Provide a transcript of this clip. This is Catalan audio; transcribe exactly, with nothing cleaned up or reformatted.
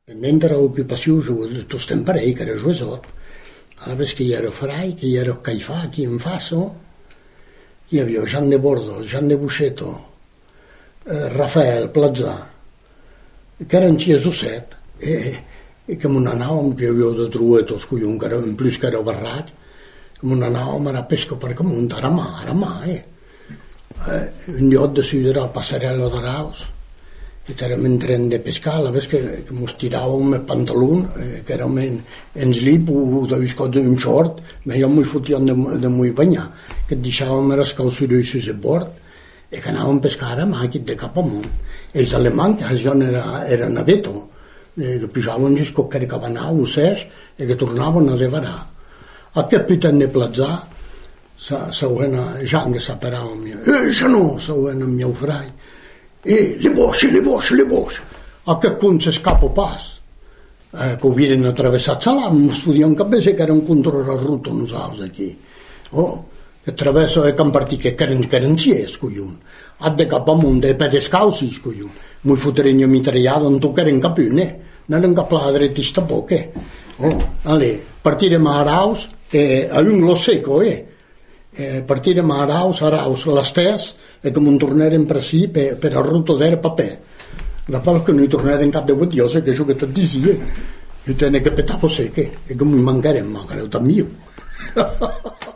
Pendent de l'ocupació de tot temporell, que era Joesot, aleshores que hi era Frai, que hi era Caifà, aquí en Faso, hi havia Jean de Bordo, Jean de Buixeto, eh, Rafael Platzà, que eren Xiesosset, eh, i que m'on anàvem, que hi havia de truetos, collons, que era, en plus que era barrac, que m'on anàvem a pesca per amunt, ara mà, ara mà, eh. eh un lloc de ciutat al passarel·lo d'Araus, que érem en tren de pescar, a la vegada que, que mos tiràvem el pantaló, eh, que érem en, en slip o de biscots en short, jo m'hi fotíem de, de m'hi banyar, que et deixàvem les calçoris a bord, i que anàvem a pescar a mà, aquí de cap amunt. Els alemans, que això era, era naveto, eh, que pujaven els coquers que van anar, ossers, i que tornaven a devarar. El capitán de Platzà, següent Jean, que s'aparava amb mi, eh, això no, següent amb meu frai, eh, le boix, le boix, le boix. Aquest punt s'escapa pas. Eh, que ho havien atravessat Salam, no estudien cap vegada que era un control a ruta nosaltres aquí. Oh, que travesso e Can Partì, che eren, che eren cies, collons. Ad de cap amunt, de pe descalcis, collons. M'ho fotrien jo mitrallada, non toqueren cap un, eh. No eren cap la dretista poc, eh. Oh, ale, partirem a Araus, eh, a un lo seco, eh. eh partirem a Araus, Araus, l'estès, e que me'n tornarem per ací per, per a ruta d'era paper. Rapaz que no hi tornarem cap de guatiosa, que això que te't dicia, jo tenia que petar po seque, e que m'hi mancarem, ma, que era tan mio.